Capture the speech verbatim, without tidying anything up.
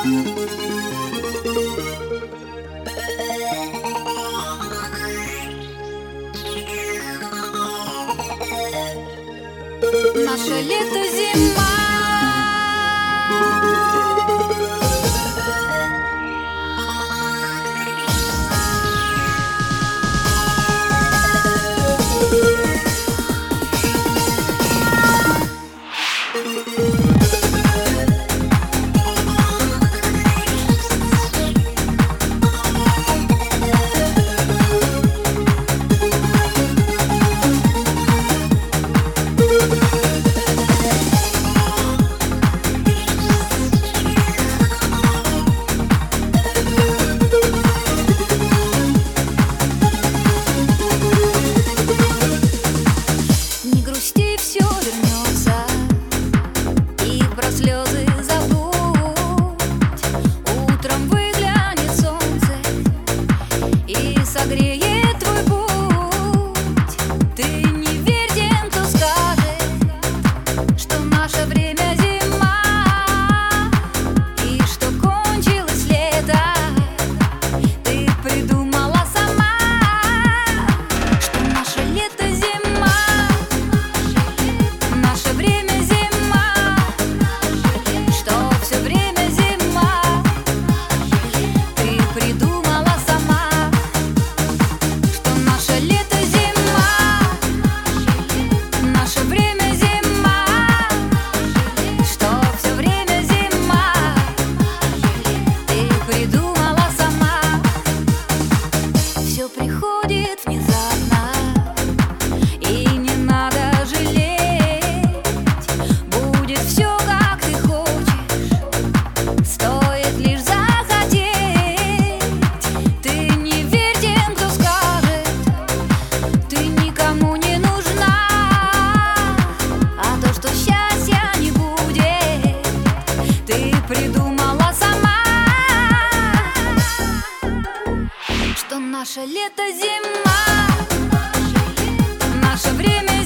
Наше лето, зима. Не грусти, все вернется, и про слезы забудь. Утром выглянет солнце и согреет твой путь. Ты не верь тем, кто скажет, что наше время зима, и что кончилось лето. Ты придумала сама, что наше лето зима. Наше время зима, что все время зима. Ты придумала сама, что наше лето зима. Наше время зима, что все время зима. Ты придумала сама. Все приходит внезапно, и не надо жалеть. Будет все, как ты хочешь, стоит лишь захотеть. Ты не верь тем, кто скажет, ты никому не нужна. А то, что счастья не будет, ты придумала сама. Что наше лето зима, наше время